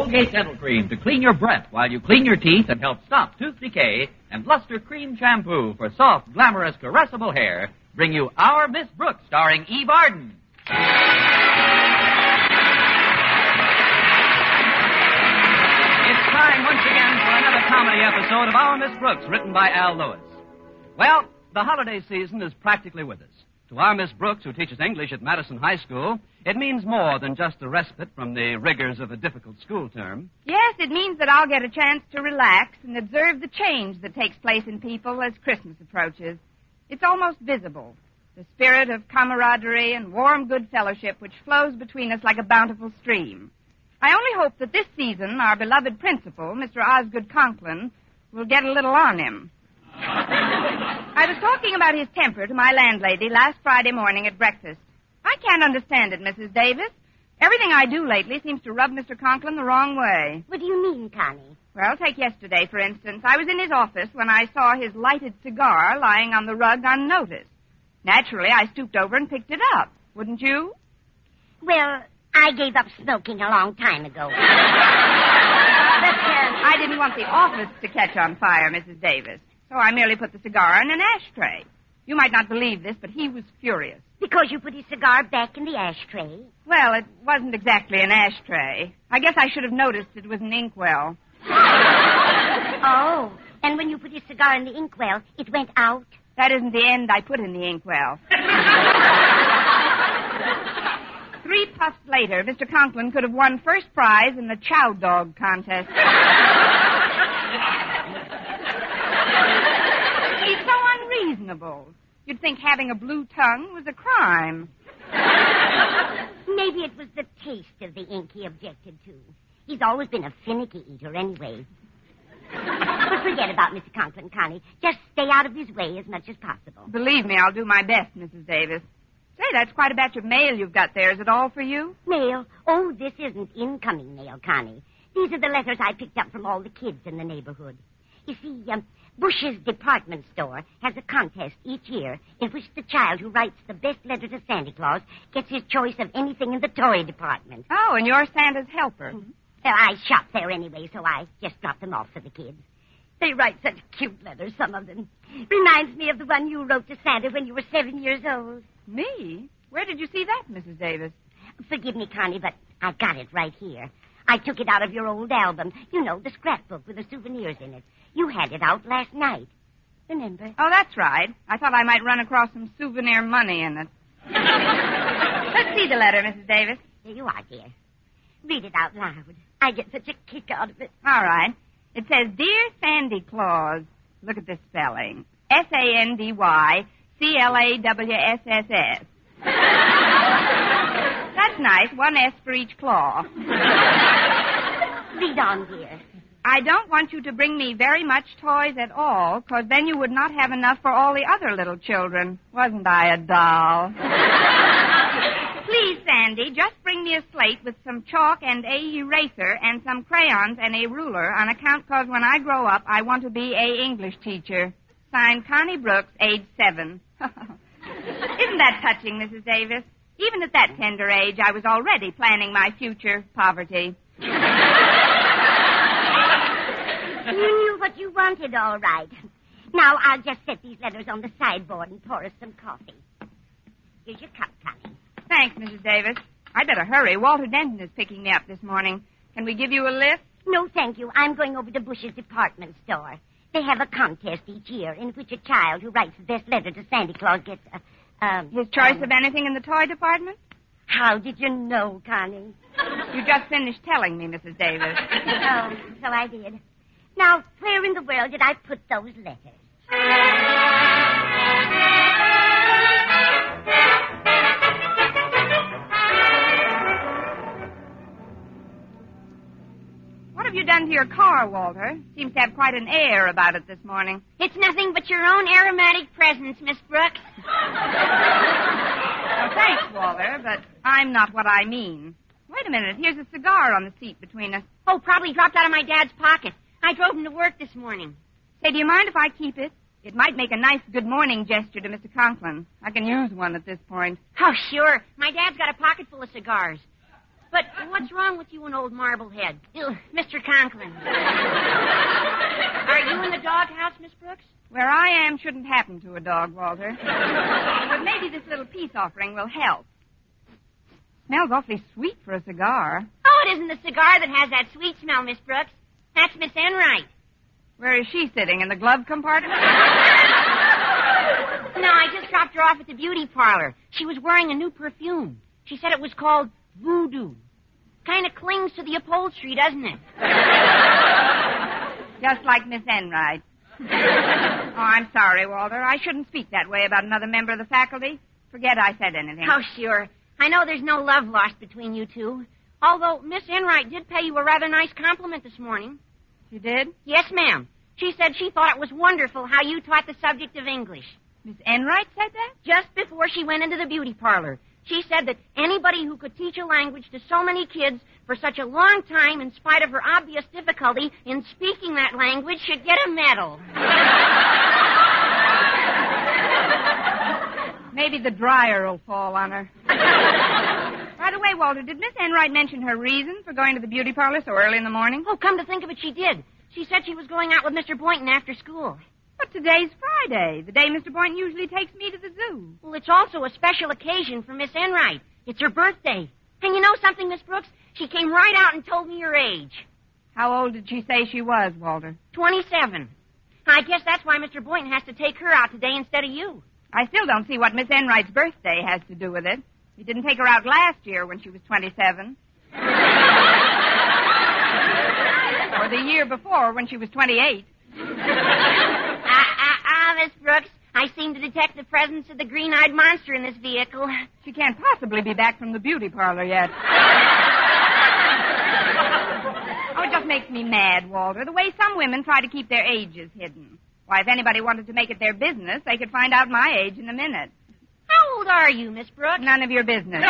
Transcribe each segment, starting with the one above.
Colgate Dental Cream to clean your breath while you clean your teeth and help stop tooth decay, and Luster Cream Shampoo for soft, glamorous, caressable hair bring you Our Miss Brooks, starring Eve Arden. It's time once again for another comedy episode of Our Miss Brooks, written by Al Lewis. Well, the holiday season is practically with us. To our Miss Brooks, who teaches English at Madison High School, it means more than just a respite from the rigors of a difficult school term. Yes, it means that I'll get a chance to relax and observe the change that takes place in people as Christmas approaches. It's almost visible, the spirit of camaraderie and warm good fellowship which flows between us like a bountiful stream. I only hope that this season our beloved principal, Mr. Osgood Conklin, will get a little on him. I was talking about his temper to my landlady last Friday morning at breakfast. I can't understand it, Mrs. Davis. Everything I do lately seems to rub Mr. Conklin the wrong way. What do you mean, Connie? Well, take yesterday, for instance. I was in his office when I saw his lighted cigar lying on the rug unnoticed. Naturally, I stooped over and picked it up. Wouldn't you? Well, I gave up smoking a long time ago. But, I didn't want the office to catch on fire, Mrs. Davis. So I merely put the cigar in an ashtray. You might not believe this, but he was furious. Because you put his cigar back in the ashtray? Well, it wasn't exactly an ashtray. I guess I should have noticed it was an inkwell. Oh, and when you put his cigar in the inkwell, it went out? That isn't the end I put in the inkwell. 3 puffs later, Mr. Conklin could have won first prize in the chow dog contest. He's so unreasonable. You'd think having a blue tongue was a crime. Maybe it was the taste of the ink he objected to. He's always been a finicky eater anyway. But forget about Mr. Conklin, Connie. Just stay out of his way as much as possible. Believe me, I'll do my best, Mrs. Davis. Say, that's quite a batch of mail you've got there. Is it all for you? Mail? Oh, this isn't incoming mail, Connie. These are the letters I picked up from all the kids in the neighborhood. You see, Bush's department store has a contest each year in which the child who writes the best letter to Santa Claus gets his choice of anything in the toy department. Oh, and you're Santa's helper. Mm-hmm. Well, I shop there anyway, so I just drop them off for the kids. They write such cute letters, some of them. Reminds me of the one you wrote to Santa when you were 7 years old. Me? Where did you see that, Mrs. Davis? Forgive me, Connie, but I've got it right here. I took it out of your old album. You know, the scrapbook with the souvenirs in it. You had it out last night. Remember? Oh, that's right. I thought I might run across some souvenir money in it. Let's see the letter, Mrs. Davis. Here you are, dear. Read it out loud. I get such a kick out of it. All right. It says, Dear Sandy Claus. Look at this spelling. SandyClawSS. That's nice. 1 S for each claw. Read on, dear. I don't want you to bring me very much toys at all, because then you would not have enough for all the other little children. Wasn't I a doll? Please, Sandy, just bring me a slate with some chalk and a eraser and some crayons and a ruler on account because when I grow up, I want to be a English teacher. Signed, Connie Brooks, age 7. Isn't that touching, Mrs. Davis? Even at that tender age, I was already planning my future poverty. You knew what you wanted, all right. Now, I'll just set these letters on the sideboard and pour us some coffee. Here's your cup, Connie. Thanks, Mrs. Davis. I'd better hurry. Walter Denton is picking me up this morning. Can we give you a lift? No, thank you. I'm going over to Bush's department store. They have a contest each year in which a child who writes the best letter to Santa Claus gets his choice of anything in the toy department? How did you know, Connie? You just finished telling me, Mrs. Davis. Oh, so I did. Now, where in the world did I put those letters? What have you done to your car, Walter? Seems to have quite an air about it this morning. It's nothing but your own aromatic presence, Miss Brooks. Well, thanks, Walter, but I'm not what I mean. Wait a minute. Here's a cigar on the seat between us. Oh, probably dropped out of my dad's pocket. I drove him to work this morning. Say, do you mind if I keep it? It might make a nice good morning gesture to Mr. Conklin. I can use one at this point. Oh, sure. My dad's got a pocket full of cigars. But what's wrong with you and old Marblehead? Mr. Conklin. Are you in the doghouse, Miss Brooks? Where I am shouldn't happen to a dog, Walter. But maybe this little peace offering will help. Smells awfully sweet for a cigar. Oh, it isn't the cigar that has that sweet smell, Miss Brooks. That's Miss Enright. Where is she sitting? In the glove compartment? No, I just dropped her off at the beauty parlor. She was wearing a new perfume. She said it was called Voodoo. Kind of clings to the upholstery, doesn't it? Just like Miss Enright. Oh, I'm sorry, Walter. I shouldn't speak that way about another member of the faculty. Forget I said anything. Oh, sure. I know there's no love lost between you two. Although Miss Enright did pay you a rather nice compliment this morning. She did? Yes, ma'am. She said she thought it was wonderful how you taught the subject of English. Miss Enright said that? Just before she went into the beauty parlor. She said that anybody who could teach a language to so many kids for such a long time, in spite of her obvious difficulty in speaking that language, should get a medal. Maybe the dryer will fall on her. By the way, Walter, did Miss Enright mention her reason for going to the beauty parlor so early in the morning? Oh, come to think of it, she did. She said she was going out with Mr. Boynton after school. But today's Friday, the day Mr. Boynton usually takes me to the zoo. Well, it's also a special occasion for Miss Enright. It's her birthday. And you know something, Miss Brooks? She came right out and told me her age. How old did she say she was, Walter? 27. I guess that's why Mr. Boynton has to take her out today instead of you. I still don't see what Miss Enright's birthday has to do with it. He didn't take her out last year when she was 27. Or the year before when she was 28. Miss Brooks, I seem to detect the presence of the green-eyed monster in this vehicle. She can't possibly be back from the beauty parlor yet. Oh, it just makes me mad, Walter, the way some women try to keep their ages hidden. Why, if anybody wanted to make it their business, they could find out my age in a minute. How old are you, Miss Brooks? None of your business.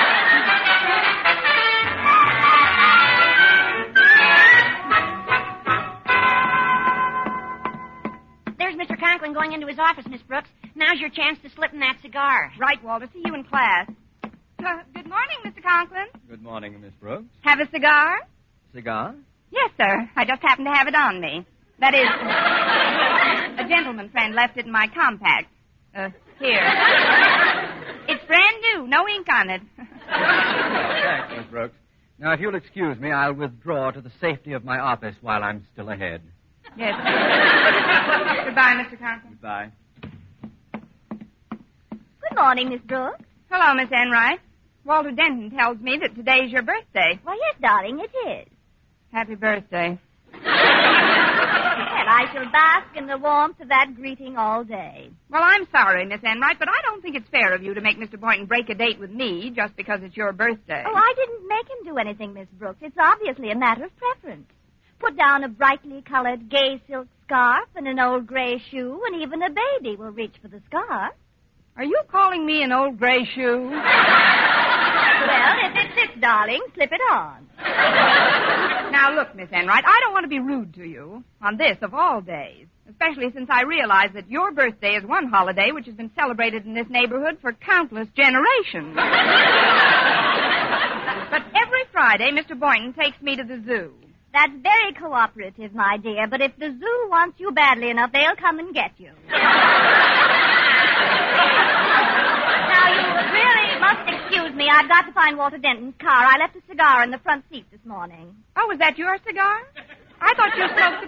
There's Mr. Conklin going into his office, Miss Brooks. Now's your chance to slip in that cigar. Right, Walter. See you in class. Good morning, Mr. Conklin. Good morning, Miss Brooks. Have a cigar? Cigar? Yes, sir. I just happened to have it on me. That is, a gentleman friend left it in my compact. Here. It's brand new. No ink on it. Thanks, Miss Brooks. Now, if you'll excuse me, I'll withdraw to the safety of my office while I'm still ahead. Yes. Goodbye, Mr. Conklin. Goodbye. Good morning, Miss Brooks. Hello, Miss Enright. Walter Denton tells me that today's your birthday. Why, yes, darling, it is. Happy birthday. Well, I shall bask in the warmth of that greeting all day. Well, I'm sorry, Miss Enright, but I don't think it's fair of you to make Mr. Boynton break a date with me just because it's your birthday. Oh, I didn't make him do anything, Miss Brooks. It's obviously a matter of preference. Put down a brightly colored gay silk scarf and an old gray shoe, and even a baby will reach for the scarf. Are you calling me an old gray shoe? Well, if it fits, darling, slip it on. Now, look, Miss Enright, I don't want to be rude to you on this of all days, especially since I realize that your birthday is one holiday which has been celebrated in this neighborhood for countless generations. But every Friday, Mr. Boynton takes me to the zoo. That's very cooperative, my dear, but if the zoo wants you badly enough, they'll come and get you. Now, you really must excuse me. I've got to find Walter Denton's car. I left a cigar in the front seat this morning. Oh, was that your cigar? I thought you smoked a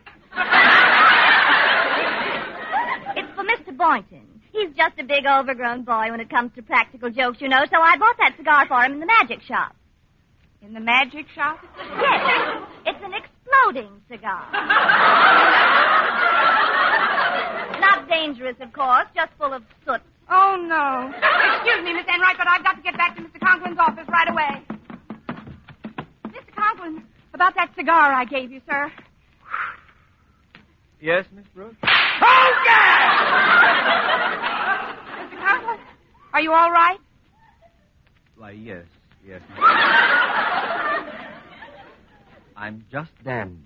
pipe. It's for Mr. Boynton. He's just a big overgrown boy when it comes to practical jokes, you know, so I bought that cigar for him in the magic shop. In the magic shop? Yes. It's an exploding cigar. Not dangerous, of course, just full of soot. Oh, no. Excuse me, Miss Enright, but I've got to get back to Mr. Conklin's office right away. Mr. Conklin, about that cigar I gave you, sir. Yes, Miss Brooks? Mr. Conklin, are you all right? Why, yes, Miss Brooks. I'm just dandy.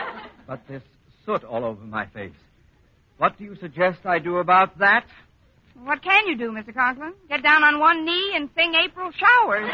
But this soot all over my face. What do you suggest I do about that? What can you do, Mr. Conklin? Get down on one knee and sing April Showers.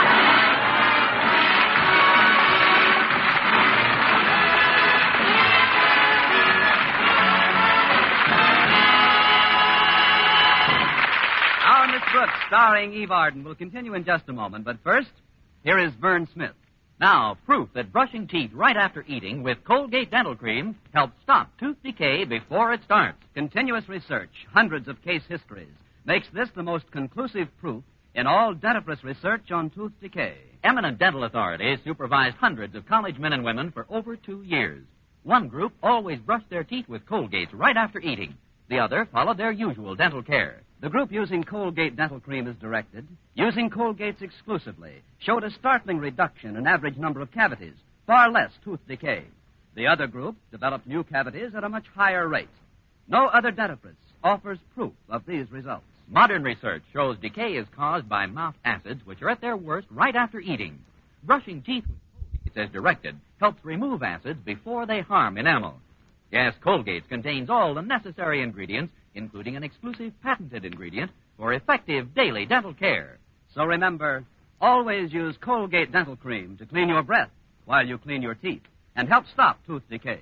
Our Miss Brooks, starring Eve Arden, will continue in just a moment. But first, here is Vern Smith. Now, proof that brushing teeth right after eating with Colgate Dental Cream helps stop tooth decay before it starts. Continuous research, hundreds of case histories, makes this the most conclusive proof in all dentifrice research on tooth decay. Eminent dental authorities supervised hundreds of college men and women for over 2 years. One group always brushed their teeth with Colgate right after eating. The other followed their usual dental care. The group using Colgate Dental Cream as directed, using Colgate's exclusively, showed a startling reduction in average number of cavities, far less tooth decay. The other group developed new cavities at a much higher rate. No other dentifrice offers proof of these results. Modern research shows decay is caused by mouth acids, which are at their worst right after eating. Brushing teeth with Colgate as directed helps remove acids before they harm enamel. Yes, Colgate contains all the necessary ingredients, including an exclusive patented ingredient for effective daily dental care. So remember, always use Colgate Dental Cream to clean your breath while you clean your teeth and help stop tooth decay.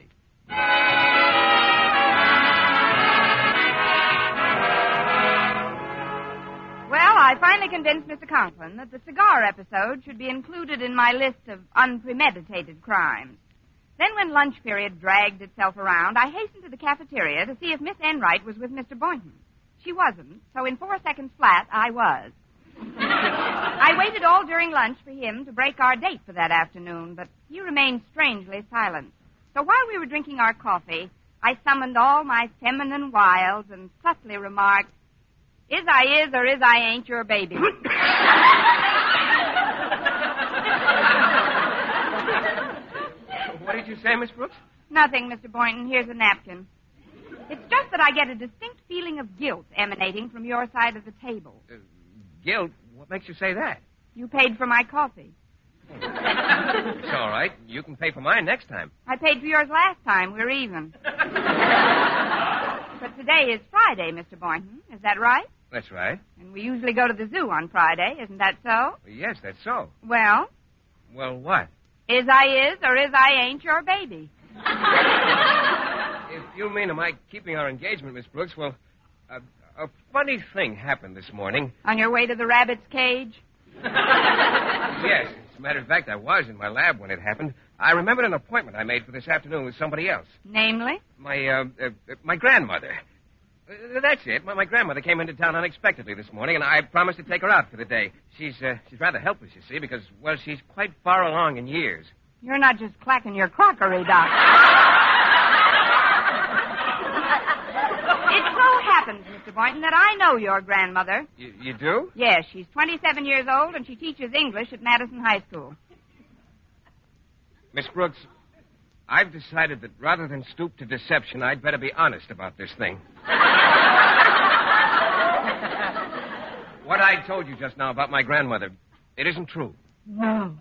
Well, I finally convinced Mr. Conklin that the cigar episode should be included in my list of unpremeditated crimes. Then when lunch period dragged itself around, I hastened to the cafeteria to see if Miss Enright was with Mr. Boynton. She wasn't, so in 4 seconds flat, I was. I waited all during lunch for him to break our date for that afternoon, but he remained strangely silent. So while we were drinking our coffee, I summoned all my feminine wiles and subtly remarked, "Is I is or is I ain't your baby?" What did you say, Miss Brooks? Nothing, Mr. Boynton. Here's a napkin. It's just that I get a distinct feeling of guilt emanating from your side of the table. Guilt? What makes you say that? You paid for my coffee. It's all right. You can pay for mine next time. I paid for yours last time. We're even. But today is Friday, Mr. Boynton. Is that right? That's right. And we usually go to the zoo on Friday. Isn't that so? Yes, that's so. Well? Well, what? Is I is or is I ain't your baby? If you mean am I keeping our engagement, Miss Brooks, well, a funny thing happened this morning. On your way to the rabbit's cage? Yes. As a matter of fact, I was in my lab when it happened. I remembered an appointment I made for this afternoon with somebody else. Namely? My grandmother. That's it. My grandmother came into town unexpectedly this morning, and I promised to take her out for the day. She's rather helpless, you see, because, well, she's quite far along in years. You're not just clacking your crockery, Doc. It so happens, Mr. Boynton, that I know your grandmother. You do? Yes, she's 27 years old, and she teaches English at Madison High School. Miss Brooks, I've decided that rather than stoop to deception, I'd better be honest about this thing. What I told you just now about my grandmother, it isn't true. No.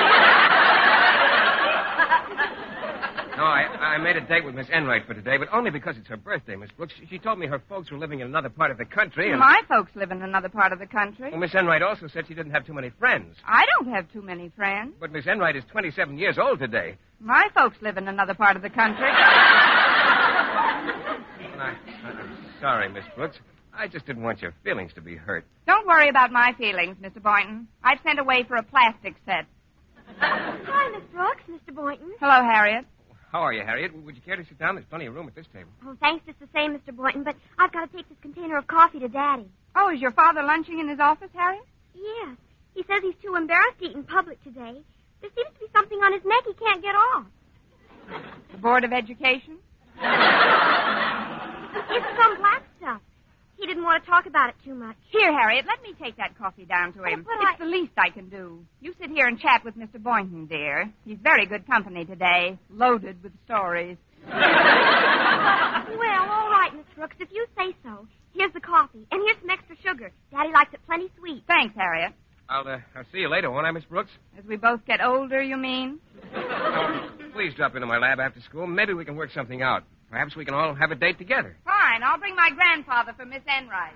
No, I made a date with Miss Enright for today, but only because it's her birthday, Miss Brooks. She told me her folks were living in another part of the country. And... My folks live in another part of the country. Well, Miss Enright also said she didn't have too many friends. I don't have too many friends. But Miss Enright is 27 years old today. My folks live in another part of the country. I'm sorry, Miss Brooks. I just didn't want your feelings to be hurt. Don't worry about my feelings, Mr. Boynton. I've sent away for a plastic set. Hi, Miss Brooks, Mr. Boynton. Hello, Harriet. How are you, Harriet? Would you care to sit down? There's plenty of room at this table. Oh, thanks just the same, Mr. Boynton, but I've got to take this container of coffee to Daddy. Oh, is your father lunching in his office, Harriet? Yes. He says he's too embarrassed to eat in public today. There seems to be something on his neck he can't get off. The Board of Education? It's some black stuff. He didn't want to talk about it too much. Here, Harriet, let me take that coffee down to him. It's the least I can do. You sit here and chat with Mr. Boynton, dear. He's very good company today, loaded with stories. Well, all right, Miss Brooks, if you say so. Here's the coffee, and here's some extra sugar. Daddy likes it plenty sweet. Thanks, Harriet. I'll see you later, won't I, Miss Brooks? As we both get older, you mean? Please drop into my lab after school. Maybe we can work something out. Perhaps we can all have a date together. Fine. fine. I'll bring my grandfather for Miss Enright.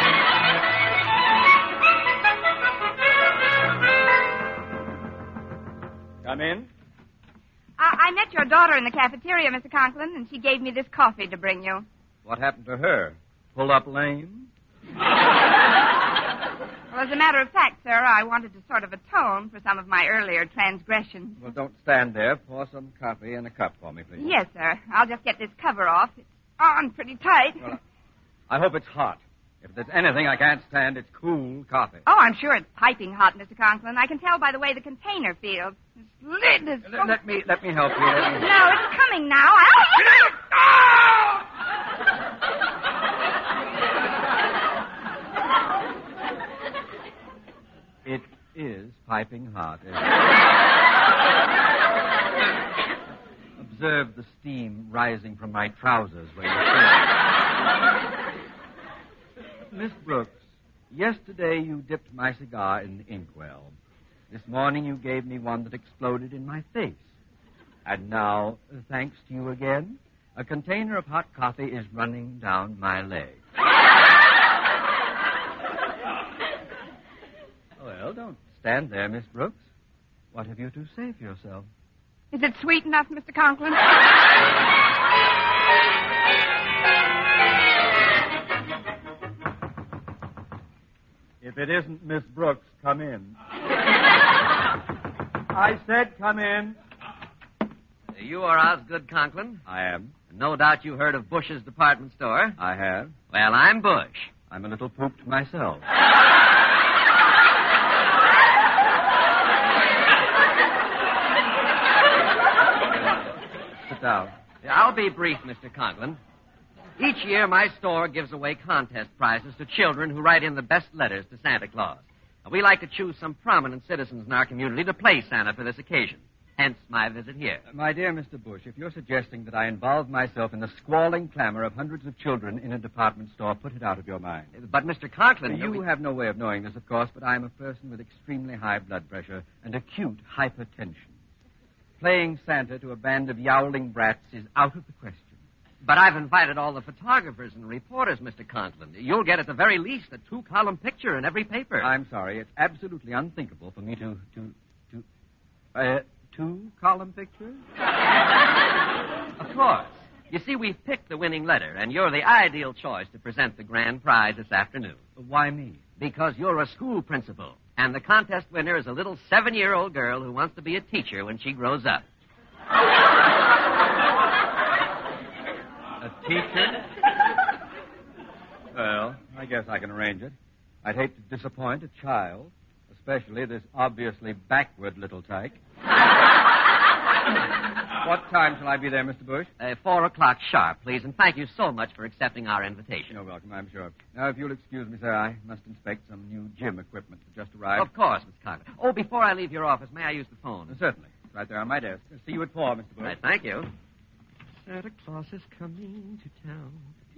Come in. I met your daughter in the cafeteria, Mr. Conklin, and she gave me this coffee to bring you. What happened to her? Pull up lame? Well, as a matter of fact, sir, I wanted to sort of atone for some of my earlier transgressions. Well, don't stand there. Pour some coffee in a cup for me, please. Yes, sir. I'll just get this cover off. It's on pretty tight. Well, I hope it's hot. If there's anything I can't stand, it's cool coffee. Oh, I'm sure it's piping hot, Mr. Conklin. I can tell by the way the container feels. This lid is so... Let me help you. No, it's coming now. It is piping hot. Observe the steam rising from my trousers when you say Miss Brooks, yesterday you dipped my cigar in the inkwell. This morning you gave me one that exploded in my face. And now, thanks to you again, a container of hot coffee is running down my leg. Well, don't stand there, Miss Brooks. What have you to say for yourself? Is it sweet enough, Mr. Conklin? If it isn't Miss Brooks, come in. I said come in. You are Osgood Conklin? I am. No doubt you heard of Bush's department store. I have. Well, I'm Bush. I'm a little pooped myself. Sit down. I'll be brief, Mr. Conklin. Each year, my store gives away contest prizes to children who write in the best letters to Santa Claus. We like to choose some prominent citizens in our community to play Santa for this occasion. Hence my visit here. My dear Mr. Bush, if you're suggesting that I involve myself in the squalling clamor of hundreds of children in a department store, put it out of your mind. But, Mr. Conklin... You have no way of knowing this, of course, but I'm a person with extremely high blood pressure and acute hypertension. Playing Santa to a band of yowling brats is out of the question. But I've invited all the photographers and reporters, Mr. Conklin. You'll get at the very least a 2-column picture in every paper. I'm sorry. It's absolutely unthinkable for me to 2-column picture? Of course. You see, we've picked the winning letter, and you're the ideal choice to present the grand prize this afternoon. Why me? Because you're a school principal, and the contest winner is a little 7-year-old girl who wants to be a teacher when she grows up. A teacher? Well, I guess I can arrange it. I'd hate to disappoint a child, especially this obviously backward little tyke. What time shall I be there, Mr. Bush? 4 o'clock sharp, please, and thank you so much for accepting our invitation. You're welcome, I'm sure. Now, if you'll excuse me, sir, I must inspect some new gym equipment that just arrived. Of course, Miss Conklin. Oh, before I leave your office, may I use the phone? Certainly. It's right there on my desk. See you at 4, Mr. Bush. Right, thank you. Santa Claus is coming to town.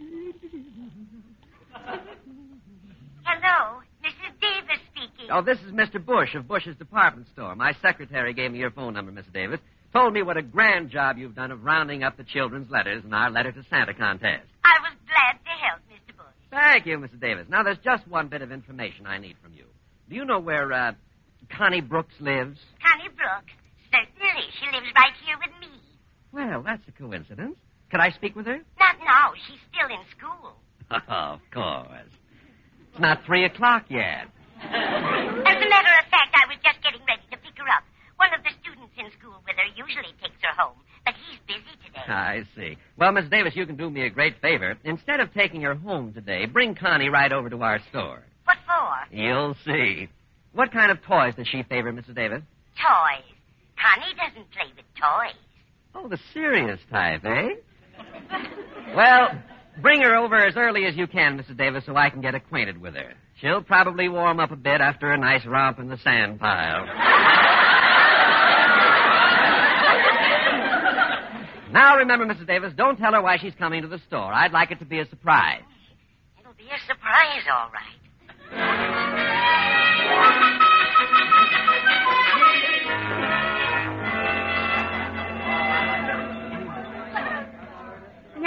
Hello, Mrs. Davis speaking. Oh, this is Mr. Bush of Bush's department store. My secretary gave me your phone number, Mrs. Davis. Told me what a grand job you've done of rounding up the children's letters in our Letter to Santa contest. I was glad to help, Mr. Bush. Thank you, Mrs. Davis. Now, there's just one bit of information I need from you. Do you know where, Connie Brooks lives? Connie Brooks? Certainly. She lives right here with me. Well, that's a coincidence. Could I speak with her? Not now. She's still in school. Of course. It's not 3 o'clock yet. As a matter of fact, I was just getting ready to pick her up. One of the students in school with her usually takes her home, but he's busy today. I see. Well, Miss Davis, you can do me a great favor. Instead of taking her home today, bring Connie right over to our store. What for? You'll see. What kind of toys does she favor, Mrs. Davis? Toys. Connie doesn't play with toys. Oh, the serious type, eh? Well, bring her over as early as you can, Mrs. Davis, so I can get acquainted with her. She'll probably warm up a bit after a nice romp in the sand pile. Now, remember, Mrs. Davis, don't tell her why she's coming to the store. I'd like it to be a surprise. It'll be a surprise, all right.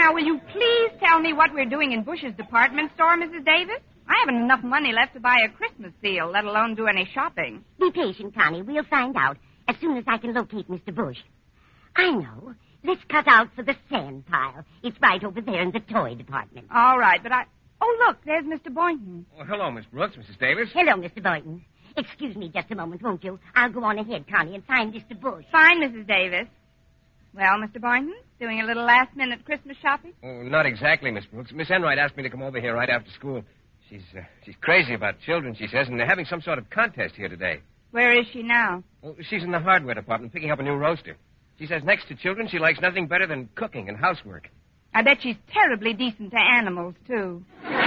Now, will you please tell me what we're doing in Bush's department store, Mrs. Davis? I haven't enough money left to buy a Christmas seal, let alone do any shopping. Be patient, Connie. We'll find out as soon as I can locate Mr. Bush. I know. Let's cut out for the sand pile. It's right over there in the toy department. All right, but Oh, look, there's Mr. Boynton. Oh, hello, Miss Brooks, Mrs. Davis. Hello, Mr. Boynton. Excuse me just a moment, won't you? I'll go on ahead, Connie, and find Mr. Bush. Fine, Mrs. Davis. Well, Mr. Boynton, doing a little last-minute Christmas shopping? Oh, not exactly, Miss Brooks. Miss Enright asked me to come over here right after school. She's crazy about children, she says, and they're having some sort of contest here today. Where is she now? Well, she's in the hardware department picking up a new roaster. She says next to children, she likes nothing better than cooking and housework. I bet she's terribly decent to animals, too.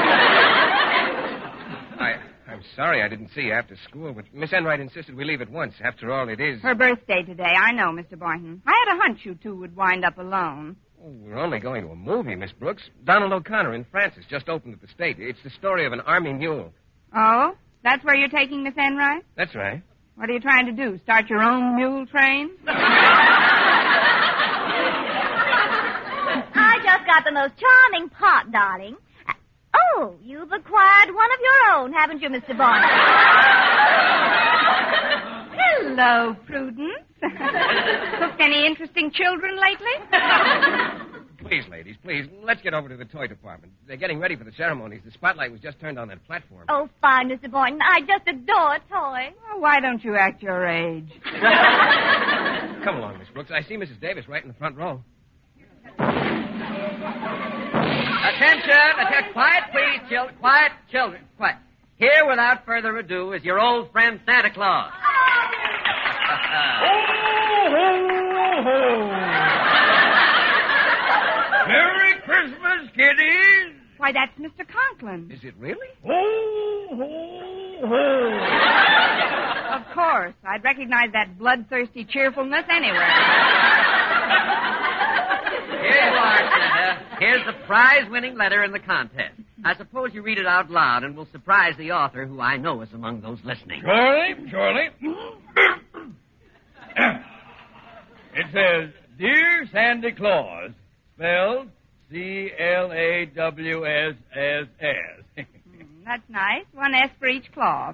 I'm sorry I didn't see you after school, but Miss Enright insisted we leave at once. After all, it is... Her birthday today, I know, Mr. Boynton. I had a hunch you two would wind up alone. Oh, we're only going to a movie, Miss Brooks. Donald O'Connor in Francis just opened at the State. It's the story of an army mule. Oh? That's where you're taking Miss Enright? That's right. What are you trying to do, start your own mule train? I just got the most charming part, darling. Oh, you've acquired one of your own, haven't you, Mr. Boynton? Hello, Prudence. Cooked any interesting children lately? Please, ladies, please, let's get over to the toy department. They're getting ready for the ceremonies. The spotlight was just turned on that platform. Oh, fine, Mr. Boynton. I just adore toys. Oh, why don't you act your age? Come along, Miss Brooks. I see Mrs. Davis right in the front row. Attention! Quiet, please, children. Quiet, children. Quiet. Here, without further ado, is your old friend Santa Claus. Merry Christmas, kiddies! Why, that's Mr. Conklin. Is it really? Of course. I'd recognize that bloodthirsty cheerfulness anywhere. Here you are, Santa. Here's the prize-winning letter in the contest. I suppose you read it out loud and will surprise the author, who I know is among those listening. Charlie. It says, Dear Sandy Claus, spelled C-L-A-W-S-S-S. That's nice. One S for each claw.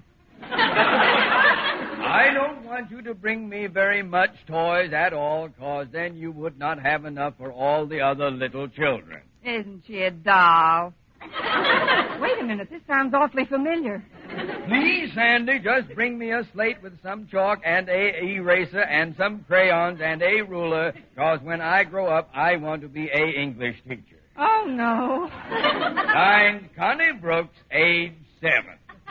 I don't want you to bring me very much toys at all, cause then you would not have enough for all the other little children. Isn't she a doll? Wait a minute. This sounds awfully familiar. Please, Sandy, just bring me a slate with some chalk and a eraser and some crayons and a ruler, cause when I grow up, I want to be a English teacher. Oh, no. Signed, Connie Brooks, age 7.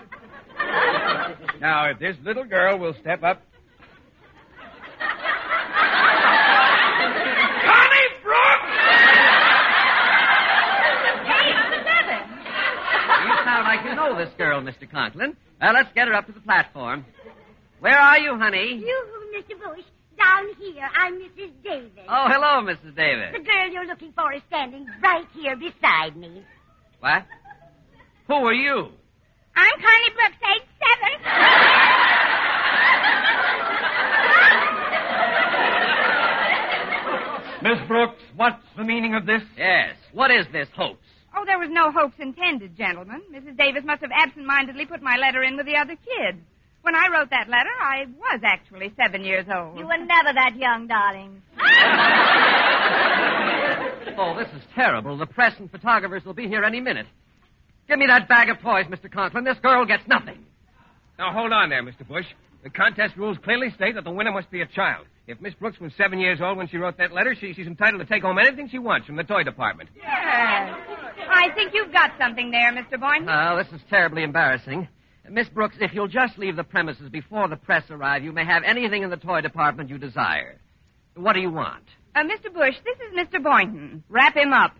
Now, if this little girl will step up. Connie Brooks! You sound like you know this girl, Mr. Conklin. Well, let's get her up to the platform. Where are you, honey? You, Mr. Bush, down here. I'm Mrs. Davis. Oh, hello, Mrs. Davis. The girl you're looking for is standing right here beside me. What? Who are you? I'm Connie Brooks, age 7. Miss Brooks, what's the meaning of this? Yes. What is this hoax? Oh, there was no hoax intended, gentlemen. Mrs. Davis must have absent-mindedly put my letter in with the other kids. When I wrote that letter, I was actually 7 years old. You were never that young, darling. Oh, this is terrible. The press and photographers will be here any minute. Give me that bag of toys, Mr. Conklin. This girl gets nothing. Now, hold on there, Mr. Bush. The contest rules clearly state that the winner must be a child. If Miss Brooks was 7 years old when she wrote that letter, she's entitled to take home anything she wants from the toy department. Yes. I think you've got something there, Mr. Boynton. Oh, this is terribly embarrassing. Miss Brooks, if you'll just leave the premises before the press arrive, you may have anything in the toy department you desire. What do you want? Mr. Bush, this is Mr. Boynton. Wrap him up.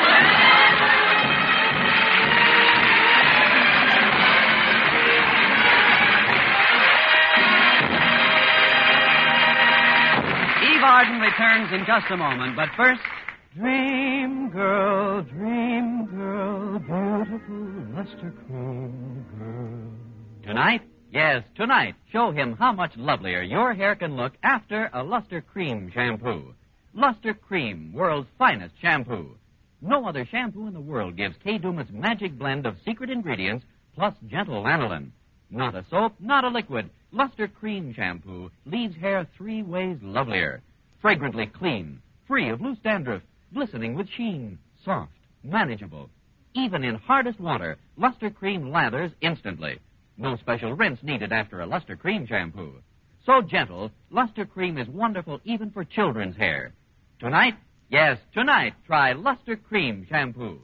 Eve Arden returns in just a moment, but first... Dream girl, beautiful luster cream girl. Tonight? Yes, tonight. Show him how much lovelier your hair can look after a Luster Cream shampoo. Luster Cream, world's finest shampoo. No other shampoo in the world gives Kay Daumit's magic blend of secret ingredients plus gentle lanolin. Not a soap, not a liquid. Luster Cream Shampoo leaves hair 3 ways lovelier. Fragrantly clean, free of loose dandruff, glistening with sheen, soft, manageable. Even in hardest water, Luster Cream lathers instantly. No special rinse needed after a Luster Cream shampoo. So gentle, Luster Cream is wonderful even for children's hair. Tonight, yes, tonight, try Luster Cream Shampoo.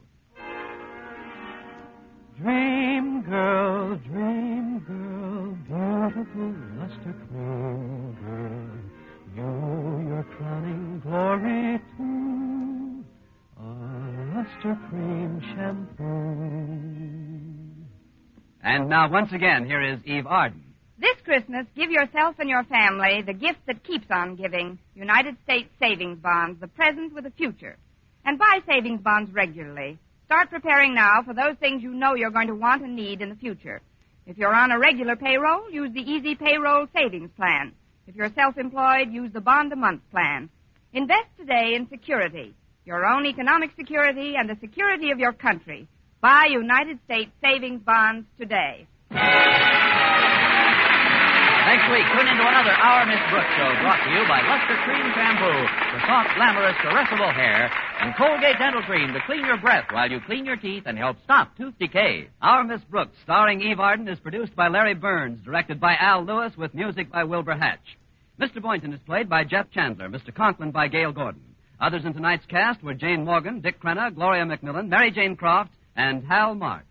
Dream girl, beautiful luster cream girl, your crowning glory too, a luster cream shampoo. And now, once again, here is Eve Arden. This Christmas, give yourself and your family the gift that keeps on giving, United States savings bonds, the present with a future. And buy savings bonds regularly. Start preparing now for those things you know you're going to want and need in the future. If you're on a regular payroll, use the Easy Payroll Savings Plan. If you're self-employed, use the Bond-a-Month Plan. Invest today in security, your own economic security and the security of your country. Buy United States savings bonds today. Next week, tune into another Our Miss Brooks show brought to you by Luster Cream Shampoo for soft, glamorous, caressable hair and Colgate Dental Cream to clean your breath while you clean your teeth and help stop tooth decay. Our Miss Brooks, starring Eve Arden, is produced by Larry Burns, directed by Al Lewis, with music by Wilbur Hatch. Mr. Boynton is played by Jeff Chandler, Mr. Conklin by Gail Gordon. Others in tonight's cast were Jane Morgan, Dick Crenna, Gloria McMillan, Mary Jane Croft, and Hal March.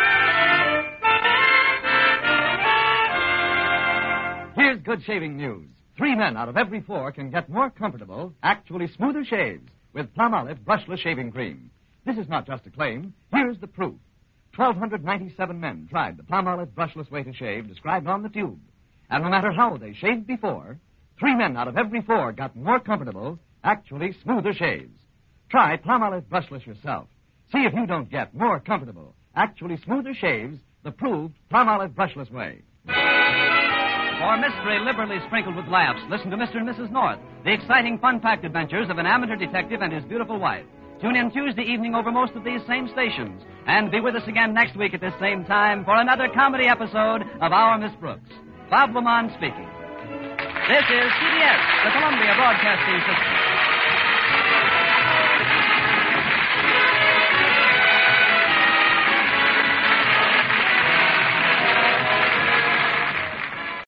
Here's good shaving news. 3 men out of every 4 can get more comfortable, actually smoother shaves with Palmolive brushless shaving cream. This is not just a claim. Here's the proof. 1,297 men tried the Palmolive brushless way to shave described on the tube. And no matter how they shaved before, 3 men out of every 4 got more comfortable, actually smoother shaves. Try Palmolive brushless yourself. See if you don't get more comfortable, actually smoother shaves the proved Palmolive brushless way. For mystery liberally sprinkled with laughs, listen to Mr. and Mrs. North, the exciting, fun-packed adventures of an amateur detective and his beautiful wife. Tune in Tuesday evening over most of these same stations. And be with us again next week at this same time for another comedy episode of Our Miss Brooks. Bob Lamont speaking. This is CBS, the Columbia Broadcasting System.